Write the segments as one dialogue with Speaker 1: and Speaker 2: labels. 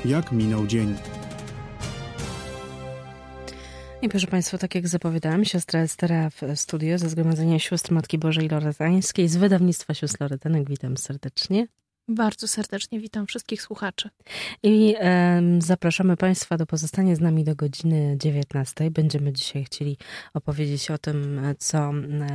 Speaker 1: Jak minął dzień?
Speaker 2: I proszę Państwa, tak jak zapowiadałam, siostra Estera w studio ze Zgromadzenia Sióstr Matki Bożej Loretańskiej z wydawnictwa Sióstr Loretynek. Witam serdecznie.
Speaker 3: Bardzo serdecznie witam wszystkich słuchaczy.
Speaker 2: I zapraszamy Państwa do pozostania z nami do godziny 19. Będziemy dzisiaj chcieli opowiedzieć o tym, co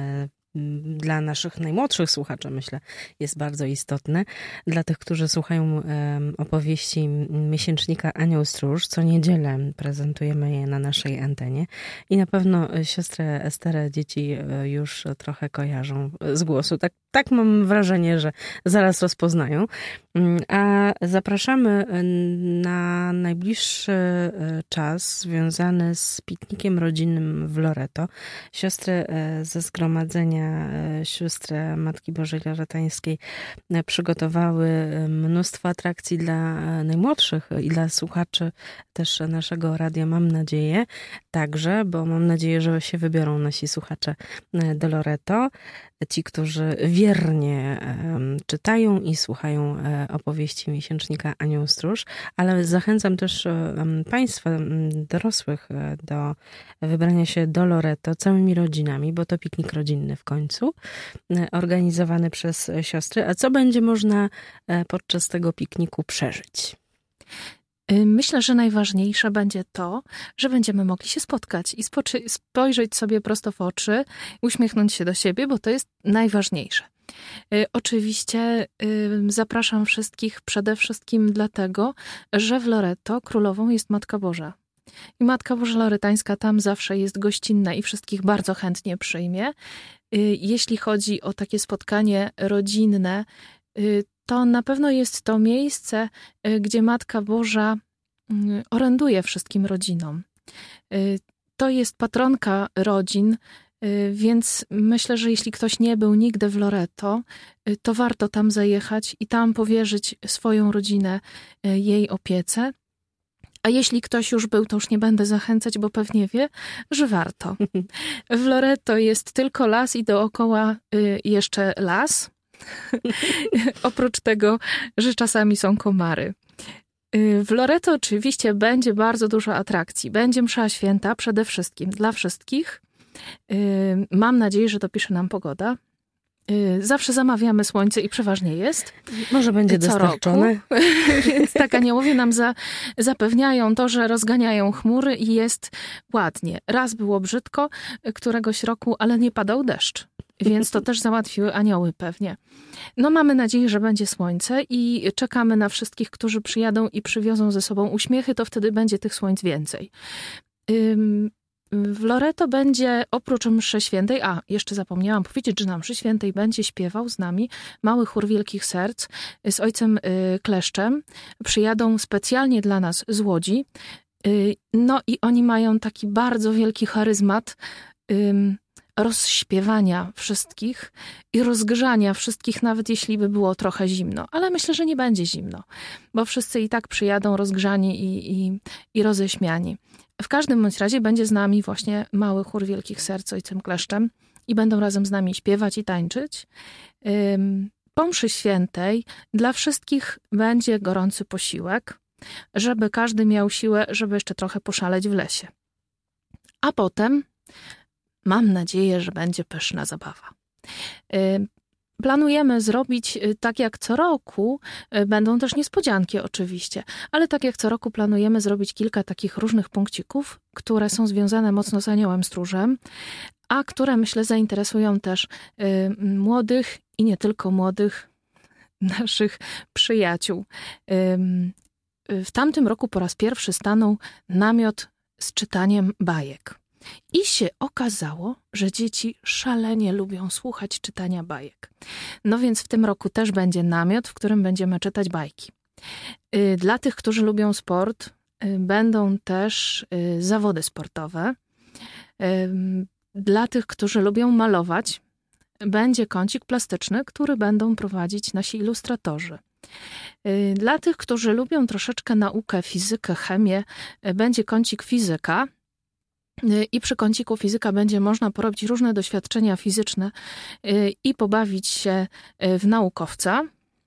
Speaker 2: dla naszych najmłodszych słuchaczy, myślę, jest bardzo istotne. Dla tych, którzy słuchają opowieści miesięcznika Anioł Stróż, co niedzielę prezentujemy je na naszej antenie. I na pewno siostrę Esterę dzieci już trochę kojarzą z głosu. Tak mam wrażenie, że zaraz rozpoznają. A zapraszamy na najbliższy czas związany z piknikiem rodzinnym w Loreto. Siostry ze Zgromadzenia Sióstr Matki Bożej Loretańskiej przygotowały mnóstwo atrakcji dla najmłodszych i dla słuchaczy też naszego radia, mam nadzieję, także, bo mam nadzieję, że się wybiorą nasi słuchacze do Loreto. Ci, którzy wiernie czytają i słuchają opowieści miesięcznika Anioł Stróż, ale zachęcam też Państwa dorosłych do wybrania się do Loreto całymi rodzinami, bo to piknik rodzinny w końcu, organizowany przez siostry. A co będzie można podczas tego pikniku przeżyć?
Speaker 3: Myślę, że najważniejsze będzie to, że będziemy mogli się spotkać i spojrzeć sobie prosto w oczy, uśmiechnąć się do siebie, bo to jest najważniejsze. Oczywiście zapraszam wszystkich przede wszystkim dlatego, że w Loreto królową jest Matka Boża. I Matka Boża Loretańska tam zawsze jest gościnna i wszystkich bardzo chętnie przyjmie. Jeśli chodzi o takie spotkanie rodzinne, to na pewno jest to miejsce, gdzie Matka Boża oręduje wszystkim rodzinom. To jest patronka rodzin, więc myślę, że jeśli ktoś nie był nigdy w Loreto, to warto tam zajechać i tam powierzyć swoją rodzinę jej opiece. A jeśli ktoś już był, to już nie będę zachęcać, bo pewnie wie, że warto. W Loreto jest tylko las i dookoła jeszcze las. Oprócz tego, że czasami są komary. W Loreto oczywiście będzie bardzo dużo atrakcji. Będzie msza święta przede wszystkim dla wszystkich. Mam nadzieję, że dopisze nam pogoda. Zawsze zamawiamy słońce i przeważnie jest.
Speaker 2: Może będzie dostarczone.
Speaker 3: Więc tak aniołowie nam zapewniają to, że rozganiają chmury i jest ładnie. Raz było brzydko któregoś roku, ale nie padał deszcz. Więc to też załatwiły anioły pewnie. No mamy nadzieję, że będzie słońce i czekamy na wszystkich, którzy przyjadą i przywiozą ze sobą uśmiechy, to wtedy będzie tych słońc więcej. W Loreto będzie oprócz mszy świętej, jeszcze zapomniałam powiedzieć, że na mszy świętej będzie śpiewał z nami mały chór Wielkich Serc z ojcem Kleszczem. Przyjadą specjalnie dla nas z Łodzi. No i oni mają taki bardzo wielki charyzmat rozśpiewania wszystkich i rozgrzania wszystkich, nawet jeśli by było trochę zimno. Ale myślę, że nie będzie zimno, bo wszyscy i tak przyjadą rozgrzani i roześmiani. W każdym bądź razie będzie z nami właśnie mały chór Wielkich Serc ojcem Kleszczem i będą razem z nami śpiewać i tańczyć. Po mszy świętej dla wszystkich będzie gorący posiłek, żeby każdy miał siłę, żeby jeszcze trochę poszaleć w lesie. A potem mam nadzieję, że będzie pyszna zabawa. Planujemy zrobić tak jak co roku, będą też niespodzianki oczywiście, ale tak jak co roku planujemy zrobić kilka takich różnych punkcików, które są związane mocno z Aniołem Stróżem, a które myślę zainteresują też młodych i nie tylko młodych naszych przyjaciół. W tamtym roku po raz pierwszy stanął namiot z czytaniem bajek. I się okazało, że dzieci szalenie lubią słuchać czytania bajek. No więc w tym roku też będzie namiot, w którym będziemy czytać bajki. Dla tych, którzy lubią sport, będą też zawody sportowe. Dla tych, którzy lubią malować, będzie kącik plastyczny, który będą prowadzić nasi ilustratorzy. Dla tych, którzy lubią troszeczkę naukę, fizykę, chemię, będzie kącik fizyka. I przy kąciku fizyka będzie można porobić różne doświadczenia fizyczne i pobawić się w naukowca.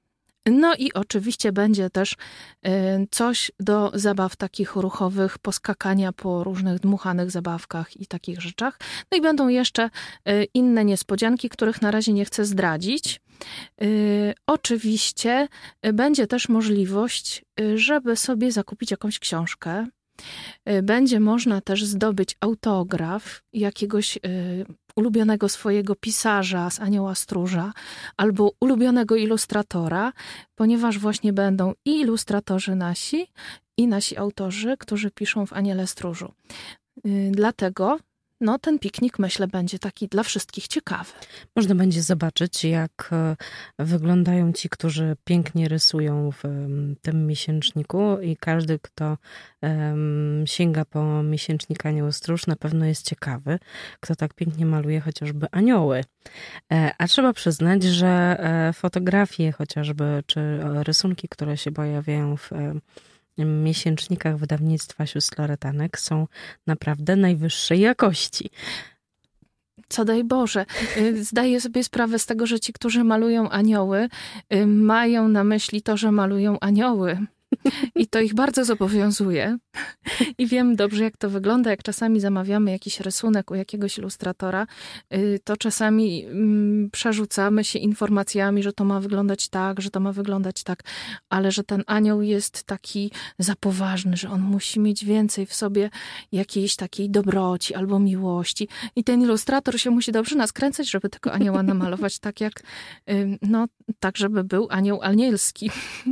Speaker 3: No i oczywiście będzie też coś do zabaw takich ruchowych, poskakania po różnych dmuchanych zabawkach i takich rzeczach. No i będą jeszcze inne niespodzianki, których na razie nie chcę zdradzić. Oczywiście będzie też możliwość, żeby sobie zakupić jakąś książkę. Będzie można też zdobyć autograf jakiegoś ulubionego swojego pisarza z Anioła Stróża albo ulubionego ilustratora, ponieważ właśnie będą i ilustratorzy nasi, i nasi autorzy, którzy piszą w Aniele Stróżu. Dlatego ten piknik, myślę, będzie taki dla wszystkich ciekawy.
Speaker 2: Można będzie zobaczyć, jak wyglądają ci, którzy pięknie rysują w tym miesięczniku i każdy, kto sięga po miesięcznik Anioł Stróż, na pewno jest ciekawy, kto tak pięknie maluje chociażby anioły. A trzeba przyznać, że fotografie chociażby, czy rysunki, które się pojawiają w miesięcznikach wydawnictwa Sióstr Loretanek są naprawdę najwyższej jakości.
Speaker 3: Co daj Boże. Zdaję sobie sprawę z tego, że ci, którzy malują anioły, mają na myśli to, że malują anioły. I to ich bardzo zobowiązuje. I wiem dobrze, jak to wygląda. Jak czasami zamawiamy jakiś rysunek u jakiegoś ilustratora, to czasami przerzucamy się informacjami, że to ma wyglądać tak, że to ma wyglądać tak, ale że ten anioł jest taki zapoważny, że on musi mieć więcej w sobie jakiejś takiej dobroci albo miłości. I ten ilustrator się musi dobrze naskręcać, żeby tego anioła namalować tak jak, tak żeby był anioł anielski.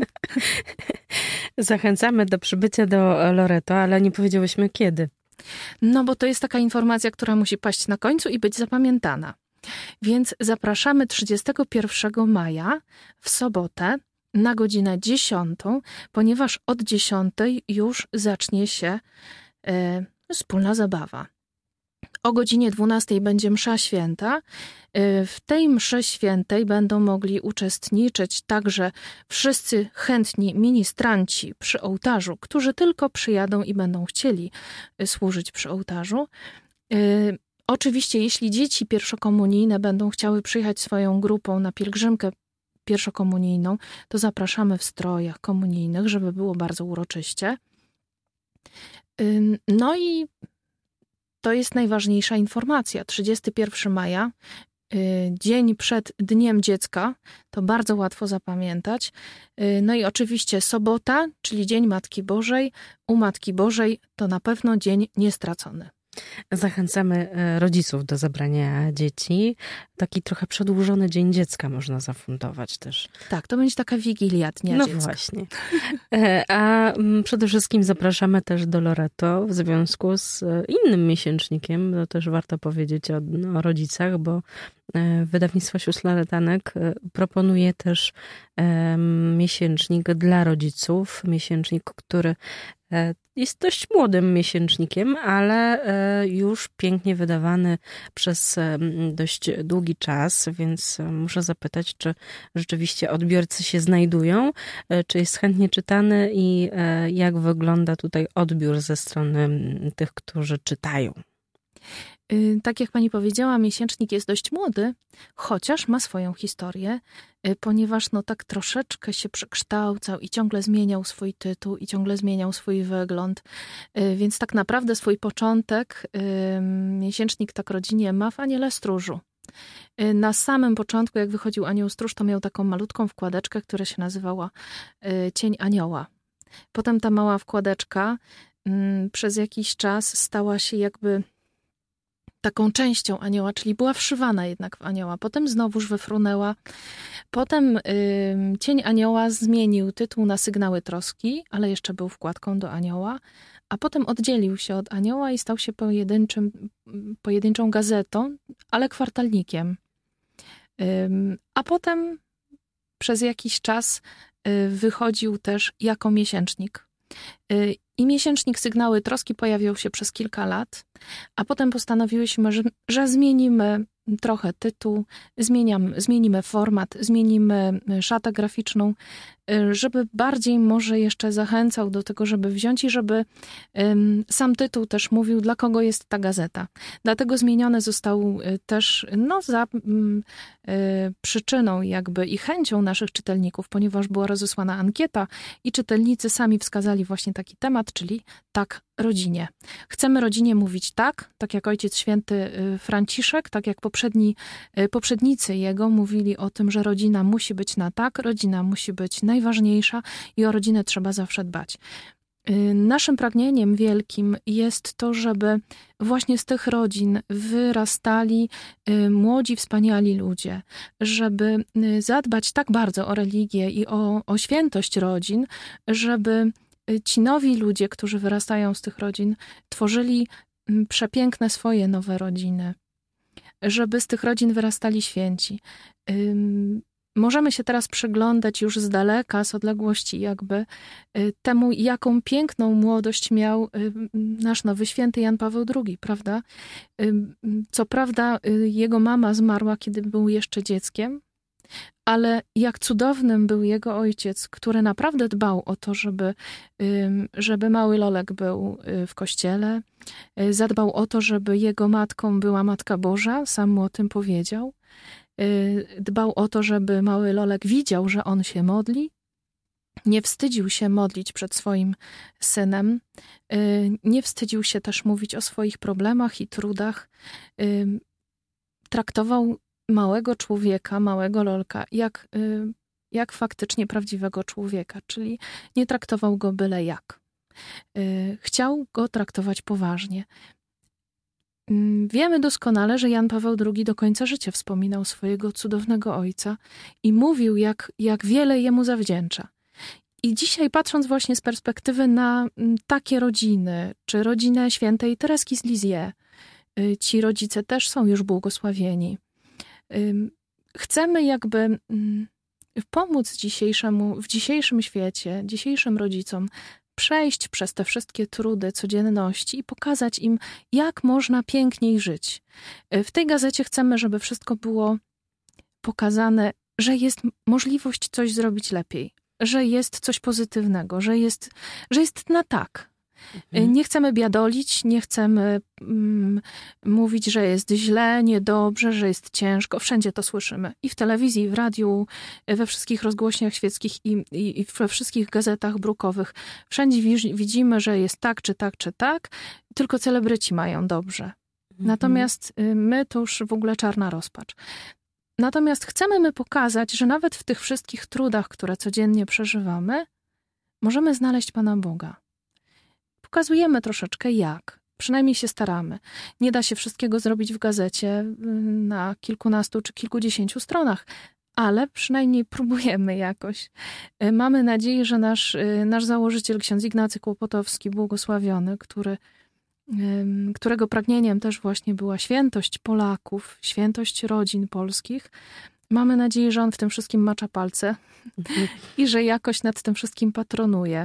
Speaker 2: Zachęcamy do przybycia do Loreto, ale nie powiedziałyśmy kiedy.
Speaker 3: No bo to jest taka informacja, która musi paść na końcu i być zapamiętana. Więc zapraszamy 31 maja w sobotę na godzinę 10, ponieważ od 10 już zacznie się wspólna zabawa. O godzinie 12 będzie msza święta. W tej mszy świętej będą mogli uczestniczyć także wszyscy chętni ministranci przy ołtarzu, którzy tylko przyjadą i będą chcieli służyć przy ołtarzu. Oczywiście, jeśli dzieci pierwszokomunijne będą chciały przyjechać swoją grupą na pielgrzymkę pierwszokomunijną, to zapraszamy w strojach komunijnych, żeby było bardzo uroczyście. No i to jest najważniejsza informacja. 31 maja, dzień przed Dniem Dziecka, to bardzo łatwo zapamiętać. No i oczywiście sobota, czyli Dzień Matki Bożej. U Matki Bożej to na pewno dzień niestracony.
Speaker 2: Zachęcamy rodziców do zabrania dzieci. Taki trochę przedłużony Dzień Dziecka można zafundować też.
Speaker 3: Tak, to będzie taka wigilia Dnia Dziecka.
Speaker 2: No właśnie. A przede wszystkim zapraszamy też do Loreto w związku z innym miesięcznikiem. To też warto powiedzieć o rodzicach, bo wydawnictwo Sióstr Loretanek proponuje też miesięcznik dla rodziców. Miesięcznik, który jest dość młodym miesięcznikiem, ale już pięknie wydawany przez dość długi czas, więc muszę zapytać, czy rzeczywiście odbiorcy się znajdują, czy jest chętnie czytany i jak wygląda tutaj odbiór ze strony tych, którzy czytają.
Speaker 3: Tak jak pani powiedziała, miesięcznik jest dość młody, chociaż ma swoją historię, ponieważ tak troszeczkę się przekształcał i ciągle zmieniał swój tytuł i ciągle zmieniał swój wygląd. Więc tak naprawdę swój początek miesięcznik Tak Rodzinie ma w Aniele Stróżu. Na samym początku, jak wychodził Anioł Stróż, to miał taką malutką wkładeczkę, która się nazywała Cień Anioła. Potem ta mała wkładeczka przez jakiś czas stała się jakby taką częścią anioła, czyli była wszywana jednak w anioła. Potem znowuż wyfrunęła. Potem Cień Anioła zmienił tytuł na Sygnały Troski, ale jeszcze był wkładką do anioła. A potem oddzielił się od anioła i stał się pojedynczą gazetą, ale kwartalnikiem. A potem przez jakiś czas wychodził też jako miesięcznik. I miesięcznik Sygnały Troski pojawiał się przez kilka lat, a potem postanowiłyśmy, że zmienimy trochę tytuł, zmienimy format, zmienimy szatę graficzną żeby bardziej może jeszcze zachęcał do tego, żeby wziąć i żeby sam tytuł też mówił, dla kogo jest ta gazeta. Dlatego zmieniony został też za przyczyną jakby i chęcią naszych czytelników, ponieważ była rozesłana ankieta i czytelnicy sami wskazali właśnie taki temat, czyli tak rodzinie. Chcemy rodzinie mówić tak jak Ojciec Święty Franciszek, tak jak poprzednicy jego mówili o tym, że rodzina musi być na tak, rodzina musi być najważniejsza i o rodzinę trzeba zawsze dbać. Naszym pragnieniem wielkim jest to, żeby właśnie z tych rodzin wyrastali młodzi, wspaniali ludzie, żeby zadbać tak bardzo o religię i o świętość rodzin, żeby ci nowi ludzie, którzy wyrastają z tych rodzin, tworzyli przepiękne swoje nowe rodziny, żeby z tych rodzin wyrastali święci. Możemy się teraz przyglądać już z daleka, z odległości jakby temu, jaką piękną młodość miał nasz nowy święty Jan Paweł II, prawda? Co prawda jego mama zmarła, kiedy był jeszcze dzieckiem, ale jak cudownym był jego ojciec, który naprawdę dbał o to, żeby mały Lolek był w kościele, zadbał o to, żeby jego matką była Matka Boża, sam mu o tym powiedział. Dbał o to, żeby mały Lolek widział, że on się modli. Nie wstydził się modlić przed swoim synem. Nie wstydził się też mówić o swoich problemach i trudach. Traktował małego człowieka, małego Lolka, jak faktycznie prawdziwego człowieka, czyli nie traktował go byle jak. Chciał go traktować poważnie. Wiemy doskonale, że Jan Paweł II do końca życia wspominał swojego cudownego ojca i mówił, jak wiele jemu zawdzięcza. I dzisiaj, patrząc właśnie z perspektywy na takie rodziny, czy rodzinę świętej Tereski z Lisieux, ci rodzice też są już błogosławieni. Chcemy jakby pomóc w dzisiejszym świecie, dzisiejszym rodzicom przejść przez te wszystkie trudy codzienności i pokazać im, jak można piękniej żyć. W tej gazecie chcemy, żeby wszystko było pokazane, że jest możliwość coś zrobić lepiej, że jest coś pozytywnego, że jest na tak. Nie chcemy biadolić, nie chcemy mówić, że jest źle, niedobrze, że jest ciężko. Wszędzie to słyszymy. I w telewizji, w radiu, we wszystkich rozgłośniach świeckich i we wszystkich gazetach brukowych. Wszędzie widzimy, że jest tak, czy tak, czy tak. Tylko celebryci mają dobrze. Natomiast my to już w ogóle czarna rozpacz. Natomiast chcemy pokazać, że nawet w tych wszystkich trudach, które codziennie przeżywamy, możemy znaleźć Pana Boga. Pokazujemy troszeczkę jak. Przynajmniej się staramy. Nie da się wszystkiego zrobić w gazecie na kilkunastu czy kilkudziesięciu stronach, ale przynajmniej próbujemy jakoś. Mamy nadzieję, że nasz założyciel, ksiądz Ignacy Kłopotowski, błogosławiony, którego pragnieniem też właśnie była świętość Polaków, świętość rodzin polskich, mamy nadzieję, że on w tym wszystkim macza palce i że jakoś nad tym wszystkim patronuje.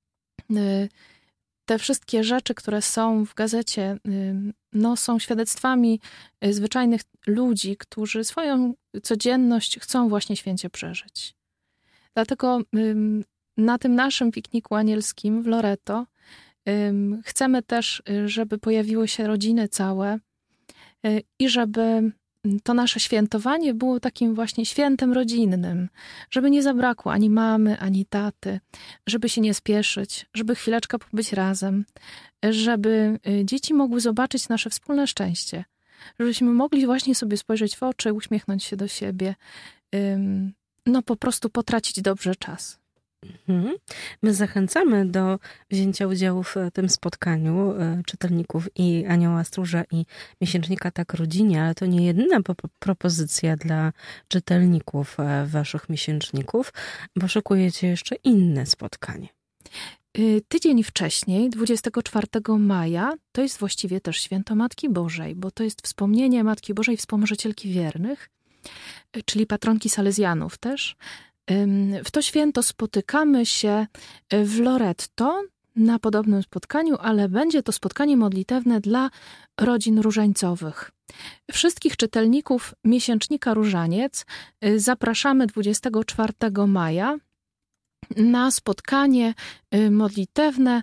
Speaker 3: Te wszystkie rzeczy, które są w gazecie, są świadectwami zwyczajnych ludzi, którzy swoją codzienność chcą właśnie święcie przeżyć. Dlatego na tym naszym pikniku anielskim w Loreto chcemy też, żeby pojawiły się rodziny całe i żeby to nasze świętowanie było takim właśnie świętem rodzinnym, żeby nie zabrakło ani mamy, ani taty, żeby się nie spieszyć, żeby chwileczkę pobyć razem, żeby dzieci mogły zobaczyć nasze wspólne szczęście, żebyśmy mogli właśnie sobie spojrzeć w oczy, uśmiechnąć się do siebie, po prostu potracić dobrze czas.
Speaker 2: My zachęcamy do wzięcia udziału w tym spotkaniu czytelników i Anioła Stróża i miesięcznika Tak Rodzinie, ale to nie jedyna propozycja dla czytelników waszych miesięczników, bo szykujecie jeszcze inne spotkanie.
Speaker 3: Tydzień wcześniej, 24 maja, to jest właściwie też święto Matki Bożej, bo to jest wspomnienie Matki Bożej, wspomożycielki wiernych, czyli patronki salezjanów też. W to święto spotykamy się w Loretto na podobnym spotkaniu, ale będzie to spotkanie modlitewne dla rodzin różańcowych. Wszystkich czytelników miesięcznika Różaniec zapraszamy 24 maja na spotkanie modlitewne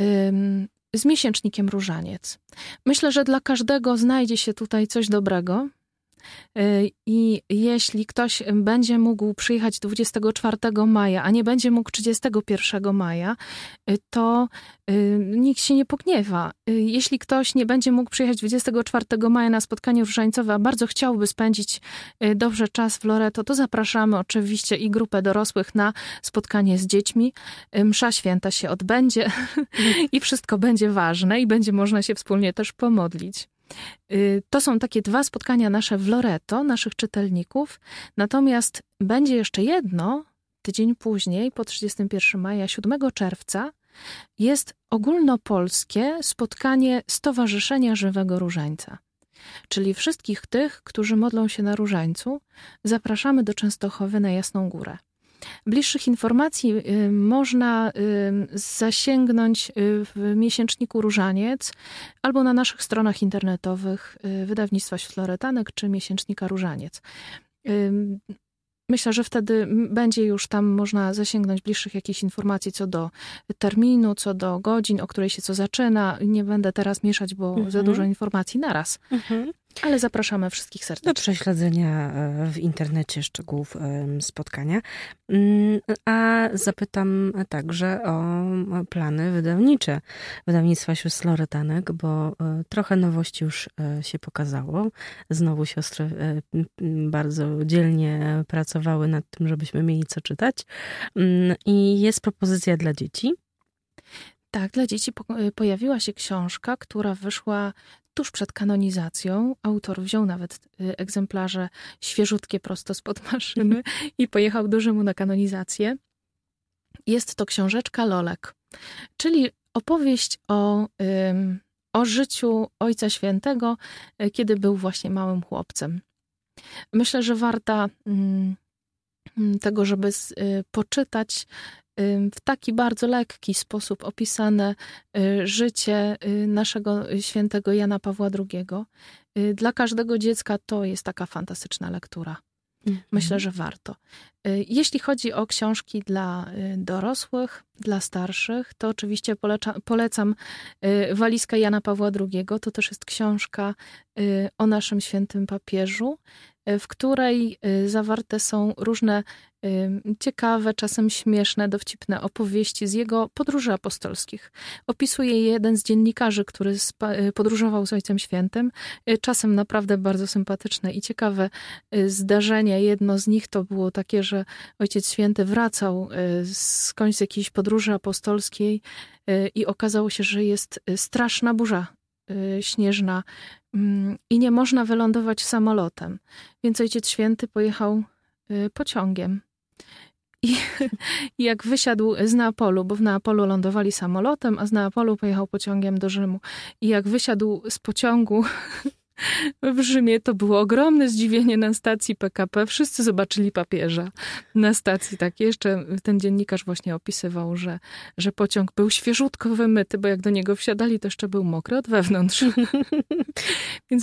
Speaker 3: z miesięcznikiem Różaniec. Myślę, że dla każdego znajdzie się tutaj coś dobrego. I jeśli ktoś będzie mógł przyjechać 24 maja, a nie będzie mógł 31 maja, to nikt się nie pogniewa. Jeśli ktoś nie będzie mógł przyjechać 24 maja na spotkanie różańcowe, a bardzo chciałby spędzić dobrze czas w Loreto, to zapraszamy oczywiście i grupę dorosłych na spotkanie z dziećmi. Msza święta się odbędzie i wszystko będzie ważne i będzie można się wspólnie też pomodlić. To są takie 2 spotkania nasze w Loreto, naszych czytelników. Natomiast będzie jeszcze jedno, tydzień później, po 31 maja, 7 czerwca, jest ogólnopolskie spotkanie Stowarzyszenia Żywego Różańca. Czyli wszystkich tych, którzy modlą się na Różańcu, zapraszamy do Częstochowy na Jasną Górę. Bliższych informacji można zasięgnąć w miesięczniku Różaniec albo na naszych stronach internetowych Wydawnictwa Śloretanek czy miesięcznika Różaniec. Myślę, że wtedy będzie już tam można zasięgnąć bliższych jakichś informacji co do terminu, co do godzin, o której się co zaczyna. Nie będę teraz mieszać, bo za dużo informacji naraz. Ale zapraszamy wszystkich serdecznie.
Speaker 2: Do prześledzenia w internecie szczegółów spotkania. A zapytam także o plany wydawnicze Wydawnictwa Sióstr Loretanek, bo trochę nowości już się pokazało. Znowu siostry bardzo dzielnie pracowały nad tym, żebyśmy mieli co czytać. I jest propozycja dla dzieci.
Speaker 3: Tak, dla dzieci pojawiła się książka, która wyszła tuż przed kanonizacją. Autor wziął nawet egzemplarze świeżutkie prosto spod maszyny i pojechał do Rzymu na kanonizację. Jest to książeczka Lolek, czyli opowieść o życiu Ojca Świętego, kiedy był właśnie małym chłopcem. Myślę, że warta tego, żeby poczytać w taki bardzo lekki sposób opisane życie naszego świętego Jana Pawła II. Dla każdego dziecka to jest taka fantastyczna lektura. Myślę, że warto. Jeśli chodzi o książki dla dorosłych, dla starszych, to oczywiście polecam Walizkę Jana Pawła II. To też jest książka o naszym świętym papieżu, w której zawarte są różne ciekawe, czasem śmieszne, dowcipne opowieści z jego podróży apostolskich. Opisuje je jeden z dziennikarzy, który podróżował z Ojcem Świętym. Czasem naprawdę bardzo sympatyczne i ciekawe zdarzenia. Jedno z nich to było takie, że Ojciec Święty wracał skądś z jakiejś podróży apostolskiej i okazało się, że jest straszna burza śnieżna i nie można wylądować samolotem. Więc Ojciec Święty pojechał pociągiem. I jak wysiadł z Neapolu, bo w Neapolu lądowali samolotem, a z Neapolu pojechał pociągiem do Rzymu. I jak wysiadł z pociągu w Rzymie, to było ogromne zdziwienie na stacji PKP. Wszyscy zobaczyli papieża na stacji. Tak, jeszcze ten dziennikarz właśnie opisywał, że pociąg był świeżutko wymyty, bo jak do niego wsiadali, to jeszcze był mokry od wewnątrz. Więc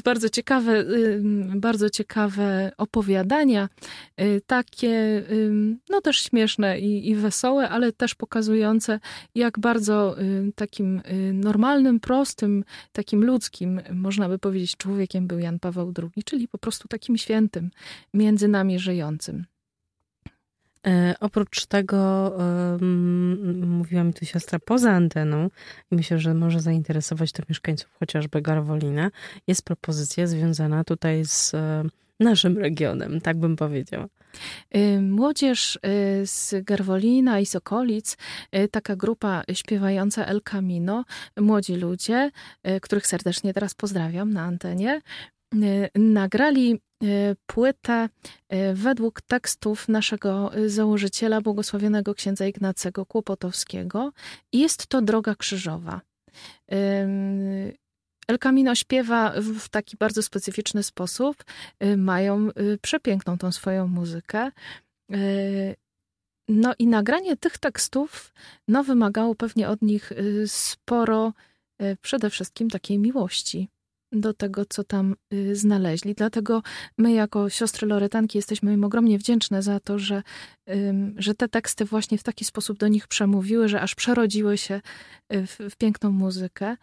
Speaker 3: bardzo ciekawe opowiadania. Takie, no też śmieszne i wesołe, ale też pokazujące, jak bardzo takim normalnym, prostym, takim ludzkim, można by powiedzieć, człowiekiem był Jan Paweł II, czyli po prostu takim świętym, między nami żyjącym.
Speaker 2: Oprócz tego mówiła mi tu siostra poza anteną i myślę, że może zainteresować to mieszkańców chociażby Garwolina. Jest propozycja związana tutaj z naszym regionem, tak bym powiedziała.
Speaker 3: Młodzież z Garwolina i z okolic, taka grupa śpiewająca El Camino, młodzi ludzie, których serdecznie teraz pozdrawiam na antenie, nagrali płytę według tekstów naszego założyciela, błogosławionego księdza Ignacego Kłopotowskiego. Jest to Droga Krzyżowa. El Camino śpiewa w taki bardzo specyficzny sposób. Mają przepiękną tą swoją muzykę. No i nagranie tych tekstów wymagało pewnie od nich sporo przede wszystkim takiej miłości do tego, co tam znaleźli. Dlatego my jako siostry Loretanki jesteśmy im ogromnie wdzięczne za to, że te teksty właśnie w taki sposób do nich przemówiły, że aż przerodziły się w piękną muzykę.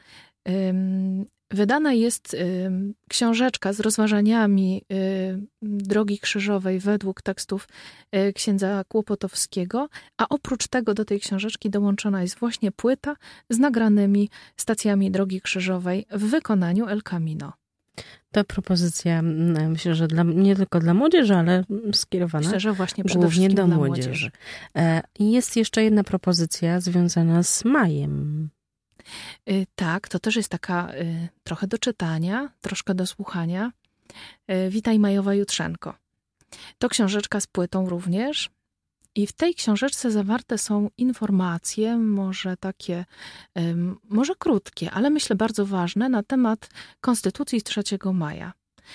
Speaker 3: Wydana jest książeczka z rozważaniami Drogi Krzyżowej według tekstów księdza Kłopotowskiego, a oprócz tego do tej książeczki dołączona jest właśnie płyta z nagranymi stacjami Drogi Krzyżowej w wykonaniu El Camino.
Speaker 2: Ta propozycja, myślę, że nie tylko dla młodzieży, ale skierowana
Speaker 3: myślę, że właśnie
Speaker 2: głównie do młodzieży. Jest jeszcze jedna propozycja związana z majem.
Speaker 3: Tak, to też jest taka trochę do czytania, troszkę do słuchania. Witaj Majowa Jutrzenko. To książeczka z płytą również. I w tej książeczce zawarte są informacje, może takie, może krótkie, ale myślę bardzo ważne, na temat Konstytucji 3 maja.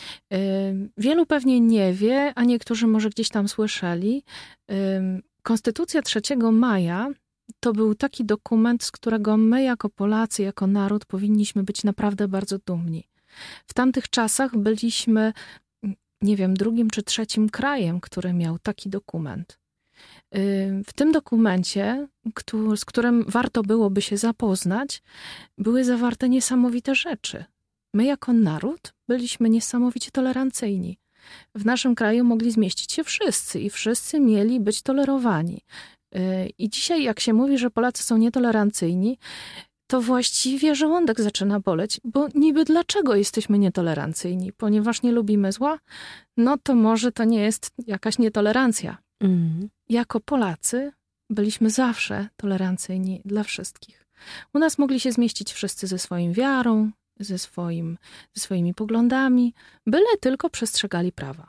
Speaker 3: Wielu pewnie nie wie, a niektórzy może gdzieś tam słyszeli. Konstytucja 3 maja to był taki dokument, z którego my jako Polacy, jako naród powinniśmy być naprawdę bardzo dumni. W tamtych czasach byliśmy, nie wiem, drugim czy trzecim krajem, który miał taki dokument. W tym dokumencie, z którym warto byłoby się zapoznać, były zawarte niesamowite rzeczy. My jako naród byliśmy niesamowicie tolerancyjni. W naszym kraju mogli zmieścić się wszyscy i wszyscy mieli być tolerowani. I dzisiaj jak się mówi, że Polacy są nietolerancyjni, to właściwie żołądek zaczyna boleć, bo niby dlaczego jesteśmy nietolerancyjni? Ponieważ nie lubimy zła? No to może to nie jest jakaś nietolerancja. Jako Polacy byliśmy zawsze tolerancyjni dla wszystkich. U nas mogli się zmieścić wszyscy ze swoją wiarą, ze swoimi poglądami, byle tylko przestrzegali prawa.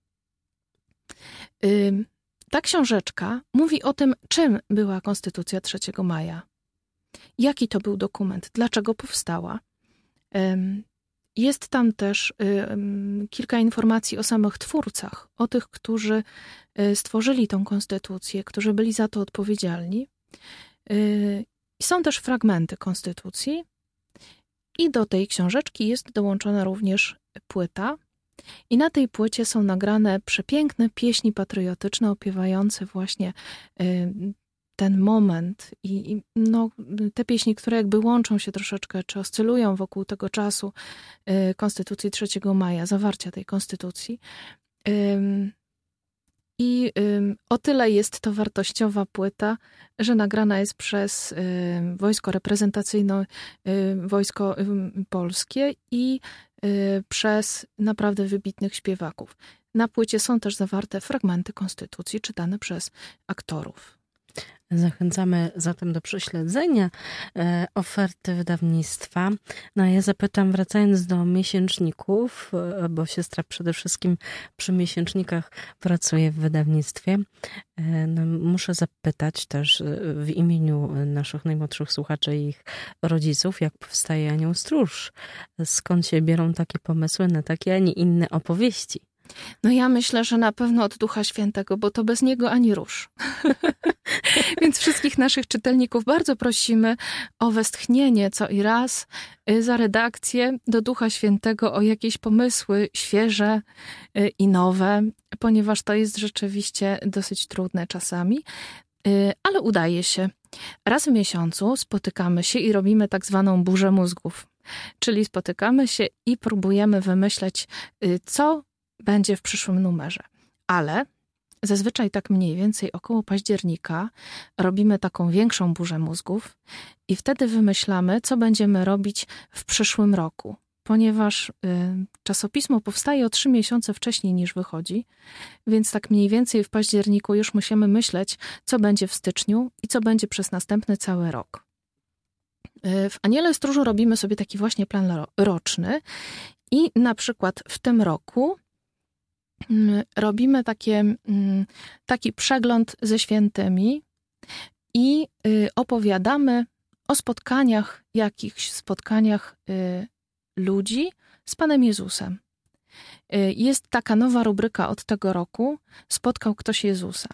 Speaker 3: Ta książeczka mówi o tym, czym była Konstytucja 3 maja. Jaki to był dokument, dlaczego powstała. Jest tam też kilka informacji o samych twórcach, o tych, którzy stworzyli tą konstytucję, którzy byli za to odpowiedzialni. Są też fragmenty konstytucji i do tej książeczki jest dołączona również płyta. I na tej płycie są nagrane przepiękne pieśni patriotyczne opiewające właśnie ten moment i te pieśni, które jakby łączą się troszeczkę, czy oscylują wokół tego czasu Konstytucji 3 maja, zawarcia tej konstytucji. I o tyle jest to wartościowa płyta, że nagrana jest przez Wojsko Reprezentacyjne, Wojsko Polskie i przez naprawdę wybitnych śpiewaków. Na płycie są też zawarte fragmenty konstytucji czytane przez aktorów.
Speaker 2: Zachęcamy zatem do prześledzenia oferty wydawnictwa. No a ja zapytam, wracając do miesięczników, bo siostra przede wszystkim przy miesięcznikach pracuje w wydawnictwie. No, muszę zapytać też w imieniu naszych najmłodszych słuchaczy i ich rodziców, jak powstaje Anioł Stróż? Skąd się biorą takie pomysły na takie, a nie inne opowieści?
Speaker 3: No ja myślę, że na pewno od Ducha Świętego, bo to bez niego ani rusz. Więc wszystkich naszych czytelników bardzo prosimy o westchnienie co i raz za redakcję do Ducha Świętego o jakieś pomysły świeże i nowe, ponieważ to jest rzeczywiście dosyć trudne czasami, ale udaje się. Raz w miesiącu spotykamy się i robimy tak zwaną burzę mózgów, czyli spotykamy się i próbujemy wymyśleć, co będzie w przyszłym numerze. Ale zazwyczaj tak mniej więcej około października robimy taką większą burzę mózgów i wtedy wymyślamy, co będziemy robić w przyszłym roku. Ponieważ czasopismo powstaje o 3 miesiące wcześniej niż wychodzi, więc tak mniej więcej w październiku już musimy myśleć, co będzie w styczniu i co będzie przez następny cały rok. W Aniele Stróżu robimy sobie taki właśnie plan roczny i na przykład w tym roku robimy taki przegląd ze świętymi i opowiadamy o jakichś spotkaniach ludzi z Panem Jezusem. Jest taka nowa rubryka od tego roku, spotkał ktoś Jezusa.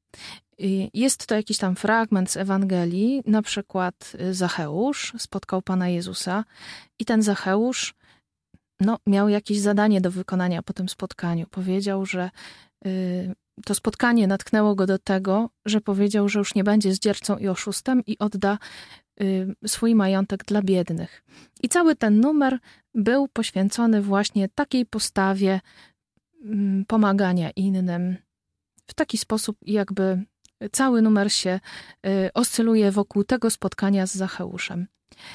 Speaker 3: Jest to jakiś tam fragment z Ewangelii, na przykład Zacheusz spotkał Pana Jezusa i ten Zacheusz miał jakieś zadanie do wykonania po tym spotkaniu. Powiedział, że to spotkanie natknęło go do tego, że powiedział, że już nie będzie zdziercą i oszustem i odda swój majątek dla biednych. I cały ten numer był poświęcony właśnie takiej postawie pomagania innym. W taki sposób jakby cały numer się oscyluje wokół tego spotkania z Zacheuszem.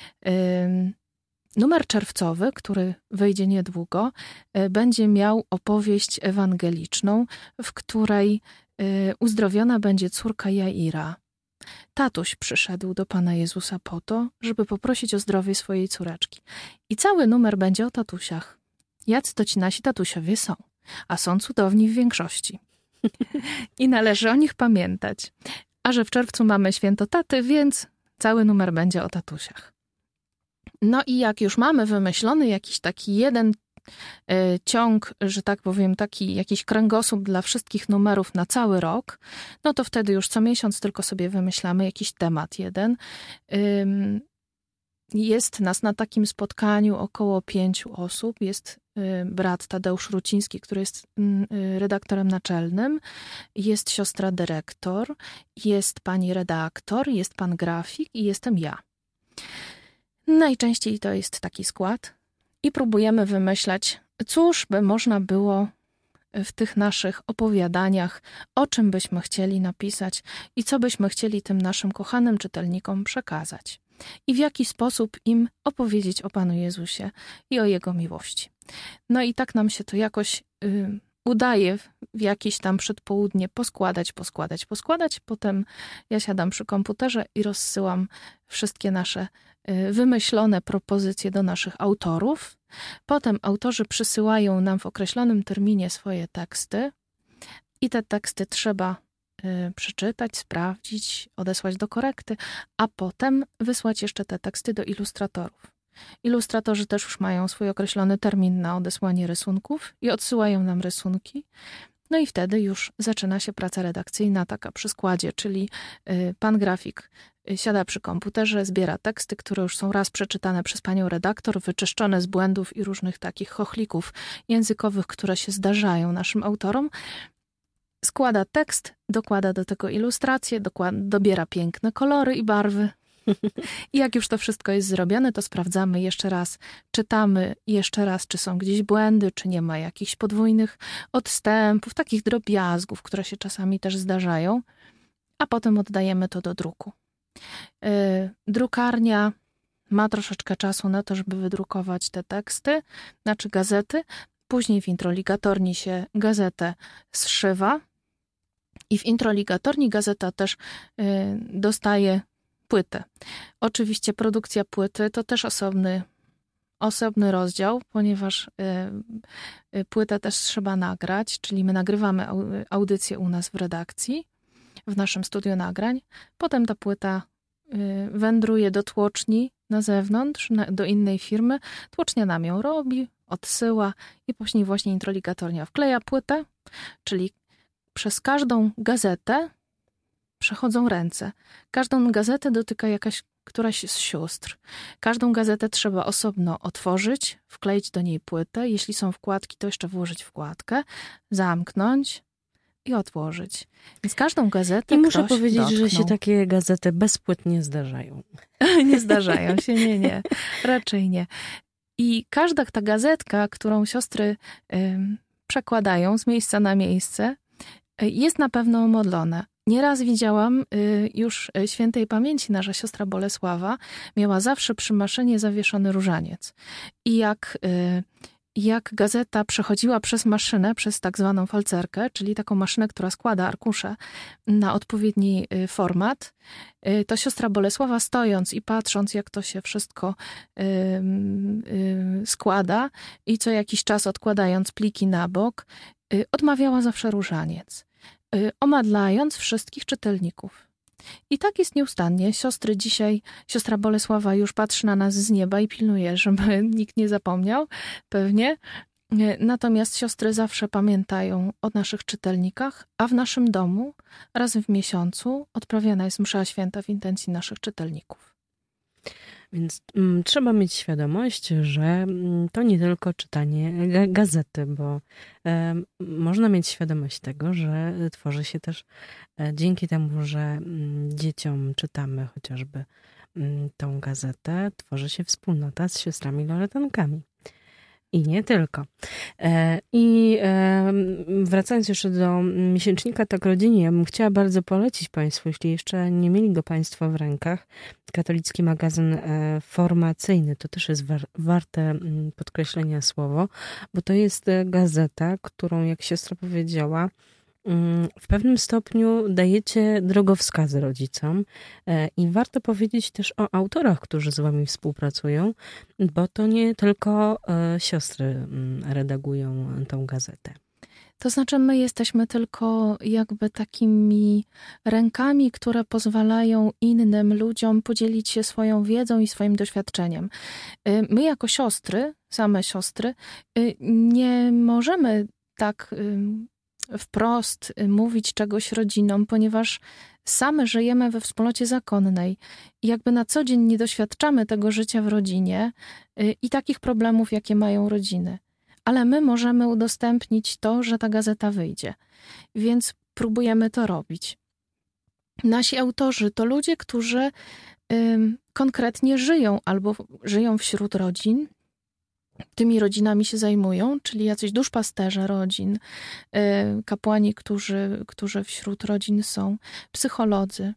Speaker 3: Numer czerwcowy, który wyjdzie niedługo, będzie miał opowieść ewangeliczną, w której uzdrowiona będzie córka Jaira. Tatuś przyszedł do Pana Jezusa po to, żeby poprosić o zdrowie swojej córeczki. I cały numer będzie o tatusiach. Jacy to ci nasi tatusiowie są, a są cudowni w większości. I należy o nich pamiętać. A że w czerwcu mamy święto taty, więc cały numer będzie o tatusiach. No i jak już mamy wymyślony jakiś taki jeden ciąg, że tak powiem, taki jakiś kręgosłup dla wszystkich numerów na cały rok, no to wtedy już co miesiąc tylko sobie wymyślamy jakiś temat jeden. Jest nas na takim spotkaniu około 5 osób. Jest brat Tadeusz Ruciński, który jest redaktorem naczelnym. Jest siostra dyrektor, jest pani redaktor, jest pan grafik i jestem ja. Najczęściej to jest taki skład i próbujemy wymyślać, cóż by można było w tych naszych opowiadaniach, o czym byśmy chcieli napisać i co byśmy chcieli tym naszym kochanym czytelnikom przekazać. I w jaki sposób im opowiedzieć o Panu Jezusie i o Jego miłości. No i tak nam się to jakoś udaje w jakieś tam przedpołudnie poskładać. Potem ja siadam przy komputerze i rozsyłam wszystkie nasze wymyślone propozycje do naszych autorów. Potem autorzy przysyłają nam w określonym terminie swoje teksty i te teksty trzeba przeczytać, sprawdzić, odesłać do korekty, a potem wysłać jeszcze te teksty do ilustratorów. Ilustratorzy też już mają swój określony termin na odesłanie rysunków i odsyłają nam rysunki. No i wtedy już zaczyna się praca redakcyjna taka przy składzie, czyli pan grafik siada przy komputerze, zbiera teksty, które już są raz przeczytane przez panią redaktor, wyczyszczone z błędów i różnych takich chochlików językowych, które się zdarzają naszym autorom. Składa tekst, dokłada do tego ilustracje, dobiera piękne kolory i barwy. I jak już to wszystko jest zrobione, to sprawdzamy jeszcze raz, czytamy jeszcze raz, czy są gdzieś błędy, czy nie ma jakichś podwójnych odstępów, takich drobiazgów, które się czasami też zdarzają, a potem oddajemy to do druku. Drukarnia ma troszeczkę czasu na to, żeby wydrukować te teksty, znaczy gazety. Później w introligatorni się gazetę zszywa i w introligatorni gazeta też dostaje płytę. Oczywiście produkcja płyty to też osobny rozdział, ponieważ płytę też trzeba nagrać, czyli my nagrywamy audycję u nas w redakcji, w naszym studiu nagrań. Potem ta płyta wędruje do tłoczni na zewnątrz, do innej firmy. Tłocznia nam ją robi, odsyła i później właśnie introligatornia wkleja płytę, czyli przez każdą gazetę przechodzą ręce. Każdą gazetę dotyka któraś z sióstr. Każdą gazetę trzeba osobno otworzyć, wkleić do niej płytę. Jeśli są wkładki, to jeszcze włożyć wkładkę, zamknąć i otworzyć. Więc każdą gazetę
Speaker 2: I muszę
Speaker 3: ktoś
Speaker 2: powiedzieć,
Speaker 3: dotknął.
Speaker 2: że się takie gazety bezpłytnie zdarzają.
Speaker 3: Nie zdarzają się, nie. Raczej nie. I każda ta gazetka, którą siostry przekładają z miejsca na miejsce, jest na pewno omodlona. Nieraz widziałam już świętej pamięci nasza siostra Bolesława miała zawsze przy maszynie zawieszony różaniec. I jak gazeta przechodziła przez maszynę, przez tak zwaną falcerkę, czyli taką maszynę, która składa arkusze na odpowiedni format, to siostra Bolesława stojąc i patrząc, jak to się wszystko składa i co jakiś czas odkładając pliki na bok, odmawiała zawsze różaniec, omadlając wszystkich czytelników. I tak jest nieustannie. Siostry dzisiaj, siostra Bolesława już patrzy na nas z nieba i pilnuje, żeby nikt nie zapomniał, pewnie. Natomiast siostry zawsze pamiętają o naszych czytelnikach, a w naszym domu raz w miesiącu odprawiana jest msza święta w intencji naszych czytelników.
Speaker 2: Więc trzeba mieć świadomość, że to nie tylko czytanie gazety, bo można mieć świadomość tego, że tworzy się też dzięki temu, że dzieciom czytamy chociażby tą gazetę, tworzy się wspólnota z siostrami Loretankami. I nie tylko. I wracając jeszcze do miesięcznika Tak Rodzinie, ja bym chciała bardzo polecić Państwu, jeśli jeszcze nie mieli go Państwo w rękach, katolicki magazyn formacyjny. To też jest warte podkreślenia słowo, bo to jest gazeta, którą, jak siostra powiedziała, w pewnym stopniu dajecie drogowskazy rodzicom i warto powiedzieć też o autorach, którzy z wami współpracują, bo to nie tylko siostry redagują tą gazetę.
Speaker 3: To znaczy my jesteśmy tylko jakby takimi rękami, które pozwalają innym ludziom podzielić się swoją wiedzą i swoim doświadczeniem. My jako siostry, same siostry, nie możemy tak wprost mówić czegoś rodzinom, ponieważ same żyjemy we wspólnocie zakonnej i jakby na co dzień nie doświadczamy tego życia w rodzinie i takich problemów, jakie mają rodziny. Ale my możemy udostępnić to, że ta gazeta wyjdzie. Więc próbujemy to robić. Nasi autorzy to ludzie, którzy konkretnie żyją albo żyją wśród rodzin, tymi rodzinami się zajmują, czyli jacyś duszpasterze rodzin, kapłani, którzy wśród rodzin są, psycholodzy,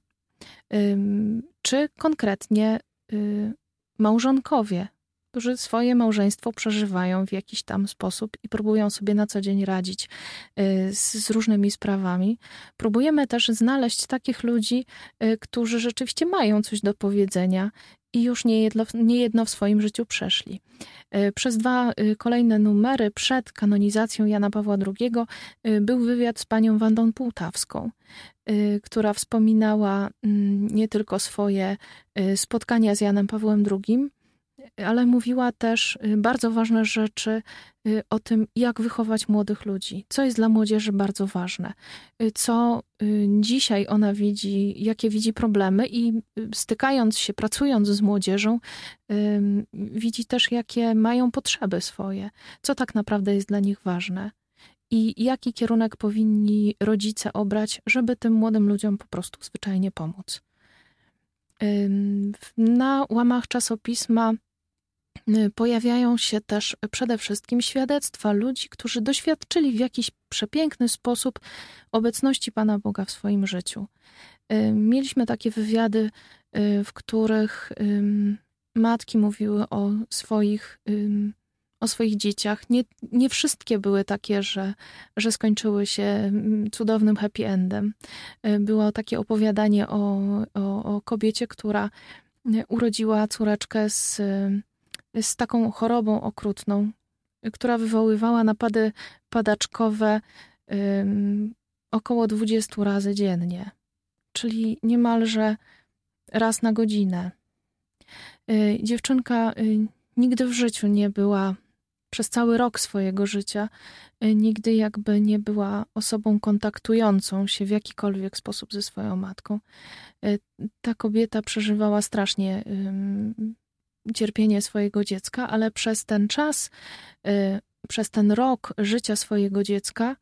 Speaker 3: czy konkretnie małżonkowie, którzy swoje małżeństwo przeżywają w jakiś tam sposób i próbują sobie na co dzień radzić z różnymi sprawami. Próbujemy też znaleźć takich ludzi, którzy rzeczywiście mają coś do powiedzenia i już niejedno w swoim życiu przeszli. Przez 2 kolejne numery przed kanonizacją Jana Pawła II był wywiad z panią Wandą Półtawską, która wspominała nie tylko swoje spotkania z Janem Pawłem II, ale mówiła też bardzo ważne rzeczy o tym, jak wychować młodych ludzi, co jest dla młodzieży bardzo ważne, co dzisiaj ona widzi, jakie widzi problemy i stykając się, pracując z młodzieżą, widzi też, jakie mają potrzeby swoje, co tak naprawdę jest dla nich ważne i jaki kierunek powinni rodzice obrać, żeby tym młodym ludziom po prostu zwyczajnie pomóc. Na łamach czasopisma pojawiają się też przede wszystkim świadectwa ludzi, którzy doświadczyli w jakiś przepiękny sposób obecności Pana Boga w swoim życiu. Mieliśmy takie wywiady, w których matki mówiły o swoich dzieciach. Nie wszystkie były takie, że skończyły się cudownym happy endem. Było takie opowiadanie o kobiecie, która urodziła córeczkę z taką chorobą okrutną, która wywoływała napady padaczkowe około 20 razy dziennie, czyli niemalże raz na godzinę. Dziewczynka nigdy w życiu nie była, przez cały rok swojego życia, nigdy jakby nie była osobą kontaktującą się w jakikolwiek sposób ze swoją matką. Ta kobieta przeżywała strasznie cierpienie swojego dziecka, ale przez ten czas, przez ten rok życia swojego dziecka,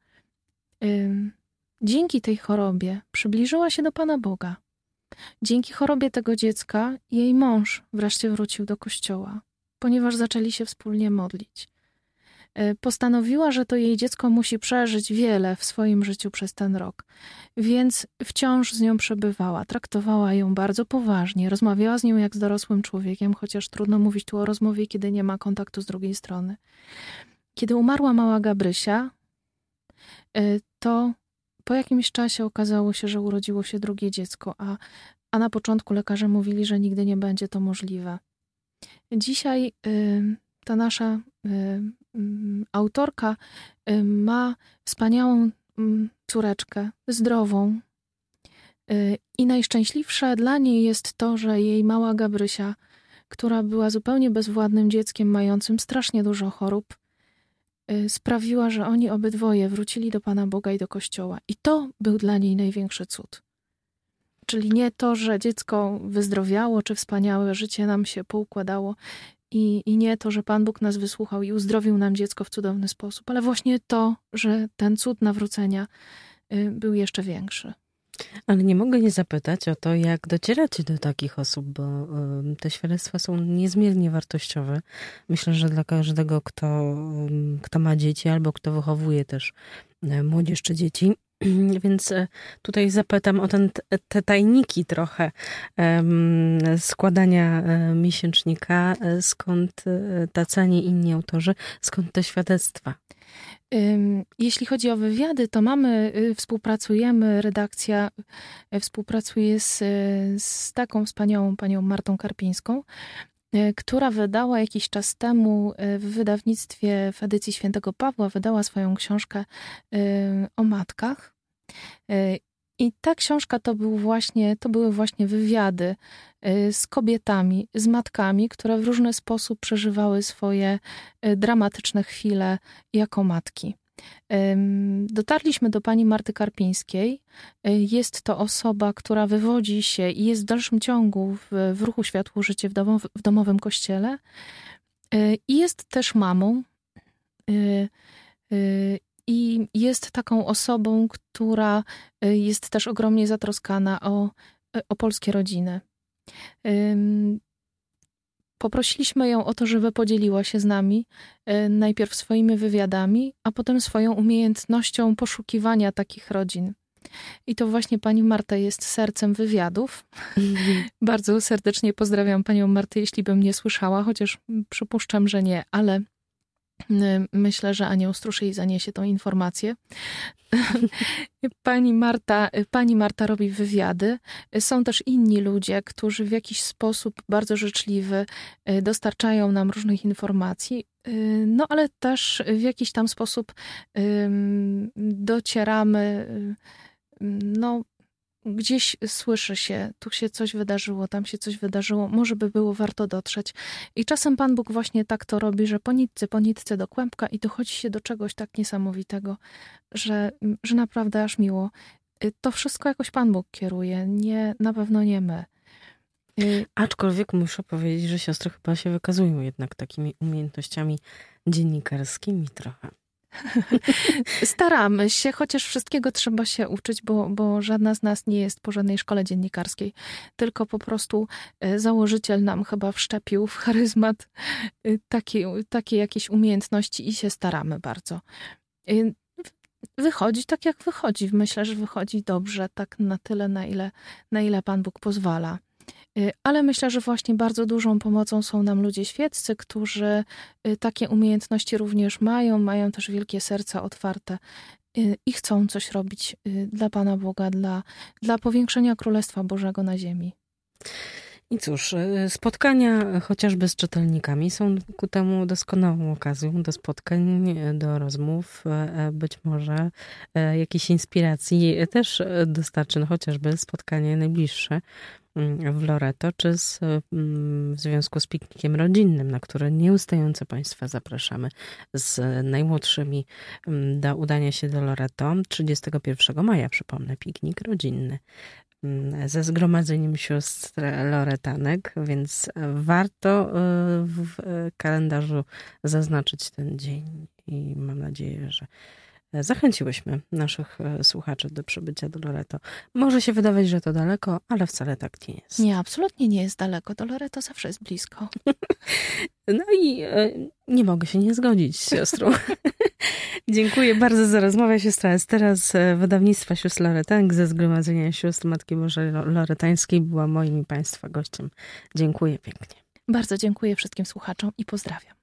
Speaker 3: dzięki tej chorobie przybliżyła się do Pana Boga. Dzięki chorobie tego dziecka jej mąż wreszcie wrócił do kościoła, ponieważ zaczęli się wspólnie modlić. Postanowiła, że to jej dziecko musi przeżyć wiele w swoim życiu przez ten rok, więc wciąż z nią przebywała, traktowała ją bardzo poważnie, rozmawiała z nią jak z dorosłym człowiekiem, chociaż trudno mówić tu o rozmowie, kiedy nie ma kontaktu z drugiej strony. Kiedy umarła mała Gabrysia, to po jakimś czasie okazało się, że urodziło się drugie dziecko, a na początku lekarze mówili, że nigdy nie będzie to możliwe. Dzisiaj ta nasza autorka ma wspaniałą córeczkę, zdrową. I najszczęśliwsze dla niej jest to, że jej mała Gabrysia, która była zupełnie bezwładnym dzieckiem, mającym strasznie dużo chorób, sprawiła, że oni obydwoje wrócili do Pana Boga i do Kościoła. I to był dla niej największy cud. Czyli nie to, że dziecko wyzdrowiało, czy wspaniałe życie nam się poukładało i nie to, że Pan Bóg nas wysłuchał i uzdrowił nam dziecko w cudowny sposób, ale właśnie to, że ten cud nawrócenia był jeszcze większy.
Speaker 2: Ale nie mogę nie zapytać o to, jak docieracie do takich osób, bo te świadectwa są niezmiernie wartościowe. Myślę, że dla każdego, kto ma dzieci albo kto wychowuje też młodzież czy dzieci. Więc tutaj zapytam o te tajniki trochę składania miesięcznika. Skąd tacy, a nie inni autorzy? Skąd te świadectwa?
Speaker 3: Jeśli chodzi o wywiady, to współpracujemy, redakcja współpracuje z taką wspaniałą panią Martą Karpińską, która wydała jakiś czas temu w wydawnictwie w edycji Świętego Pawła, wydała swoją książkę o matkach. I ta książka to były właśnie wywiady z kobietami, z matkami, które w różny sposób przeżywały swoje dramatyczne chwile jako matki. Dotarliśmy do pani Marty Karpińskiej. Jest to osoba, która wywodzi się i jest w dalszym ciągu w ruchu Światło Życie w domowym kościele. I jest też mamą. I jest taką osobą, która jest też ogromnie zatroskana o polskie rodziny. Poprosiliśmy ją o to, żeby podzieliła się z nami najpierw swoimi wywiadami, a potem swoją umiejętnością poszukiwania takich rodzin. I to właśnie pani Marta jest sercem wywiadów. Bardzo serdecznie pozdrawiam panią Martę, jeśli by mnie słyszała, chociaż przypuszczam, że nie, ale myślę, że Anioł Stróż jej zaniesie tą informację. Pani Marta robi wywiady. Są też inni ludzie, którzy w jakiś sposób bardzo życzliwy dostarczają nam różnych informacji, no ale też w jakiś tam sposób docieramy, no gdzieś słyszy się, tu się coś wydarzyło, tam się coś wydarzyło, może by było warto dotrzeć. I czasem Pan Bóg właśnie tak to robi, że po nitce do kłębka i dochodzi się do czegoś tak niesamowitego, że naprawdę aż miło. To wszystko jakoś Pan Bóg kieruje, na pewno nie my.
Speaker 2: Aczkolwiek muszę powiedzieć, że siostry chyba się wykazują jednak takimi umiejętnościami dziennikarskimi trochę.
Speaker 3: Staramy się, chociaż wszystkiego trzeba się uczyć, bo żadna z nas nie jest po żadnej szkole dziennikarskiej, tylko po prostu założyciel nam chyba wszczepił w charyzmat takie jakieś umiejętności i się staramy bardzo. Wychodzi tak, jak wychodzi. Myślę, że wychodzi dobrze, tak na tyle, na ile Pan Bóg pozwala. Ale myślę, że właśnie bardzo dużą pomocą są nam ludzie świeccy, którzy takie umiejętności również mają też wielkie serca otwarte i chcą coś robić dla Pana Boga, dla powiększenia Królestwa Bożego na ziemi.
Speaker 2: I cóż, spotkania chociażby z czytelnikami są ku temu doskonałą okazją do spotkań, do rozmów, być może jakiejś inspiracji też dostarczy, no chociażby spotkanie najbliższe w Loreto, czy w związku z piknikiem rodzinnym, na które nieustająco Państwa zapraszamy z najmłodszymi do udania się do Loreto. 31 maja, przypomnę, piknik rodzinny ze zgromadzeniem sióstr loretanek, więc warto w kalendarzu zaznaczyć ten dzień i mam nadzieję, że zachęciłyśmy naszych słuchaczy do przybycia do Loreto. Może się wydawać, że to daleko, ale wcale tak nie jest.
Speaker 3: Nie, absolutnie nie jest daleko. Do Loreto zawsze jest blisko.
Speaker 2: No i nie mogę się nie zgodzić z siostrą. Dziękuję bardzo za rozmowę. Siostra Estera z wydawnictwa Sióstr Loretanek, ze Zgromadzenia Sióstr Matki Bożej Loretańskiej była moim i Państwa gościem. Dziękuję pięknie.
Speaker 3: Bardzo dziękuję wszystkim słuchaczom i pozdrawiam.